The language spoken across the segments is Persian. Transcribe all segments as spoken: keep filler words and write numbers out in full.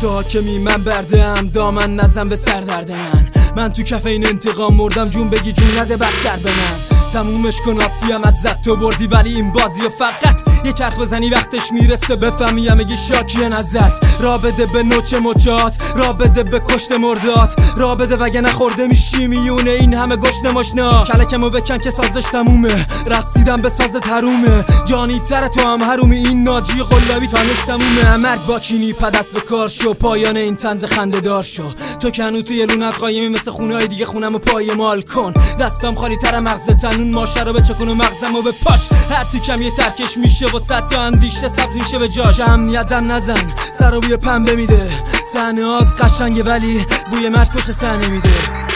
تو حاکمی من بردم دامن نزن به سر درد من. من تو کف این انتقام مردم جون بگی جون نده بدتر به من. تمومش کن آسیم از زد تو بردی ولی این بازی و فقط یک حرف بزنی وقتش میرسه بفهمی همگی شاکی نزد. را بده به نوچ مچات، را بده به کشت مردات، را بده وگه نخورده میشی میونه این همه گشت ماشنا. کلکمو بکن که سازش تمومه، رسیدم به سازت حرومه. جانی تر تو هم حرومی این ناجی قلابی تانش تمومه. مرگ با کینی پدست به کار شو، پایان این طنز خنده دار شو. تو کنو توی لونت قایمی مثل خونه های دیگه خونمو پایمال کن. دستام خالی تر مغز تنون ماشه رو بچکن و مغزمو به پاش. هر تیکم یه ترکش میشه و صد تا اندیشه سبز میشه به جاش. امنیتم نزن سر و بوی پنبه میده، صحنه‌ات قشنگه ولی بوی مرد پشت صحنه میده.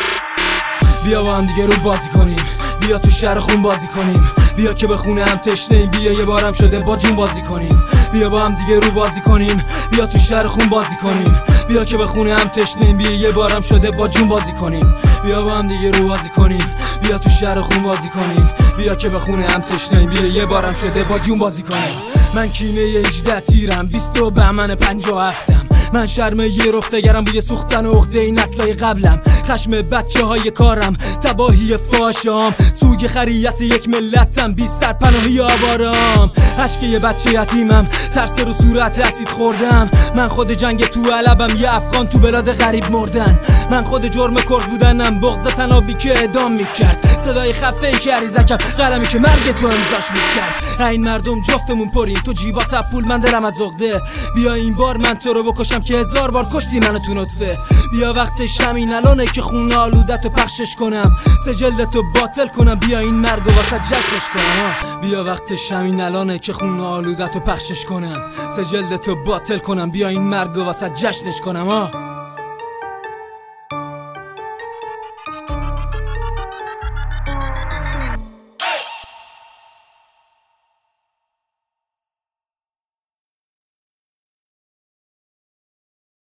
بیا با هم دیگه رو بازی کنیم، بیا تو شهر خون بازی کنیم، بیا که به خونه هم تشنه‌ایم، بیا یه بارم شده با جون بازی کنیم. بیا با هم دیگه رو بازی کنیم، بیا تو شهر خون بازی کنیم، بیا که به خونه هم تشنه‌ایم، بیا یه بارم شده با جون بازی کنیم. بیا با هم دیگه رو بازی کنیم، بیا تو شهر خون بازی کنیم، بیا که به خونه هم تشنه‌ایم، بیا یه بارم شده با جون بازی کنیم. من کینه هجده تیرم، بیست و بهمن پنجاه و هفتم. من شرم یه رفتگرم بوی سوختن و عقده این نسلای قبلم. خشم بچه های کارم، تباهی فاشام، سوگ خریت یک ملتم، بی سرپناهی آوارام. عشق یه بچه یتیمم، ترس رو صورت اسید خوردم. من خود جنگ تو علبم، یه افغان تو بلاد غریب مردن. من خود جرم کرد بودنم، بغض تنابی که اعدام میکرد. صدای خفه ای که عریضکم، قلمی که مرگ تو امضاش میکرد. این مردم جفتمون پریم، تو جیبات پول من دلم از عقده. بیا این بار من تو رو بکشم که هزار بار کشتی منو تو نطفه. بیا وقتش همین الانه که خون آلودتو پخشش کنم، سجلتو باطل کنم، بیا این مرگو واسه جشنش کنم. بیا وقتش همین الانه که خون آلودتو پخشش کنم، سجلتو باطل کنم، بیا این مرگو واسه جشنش کنم.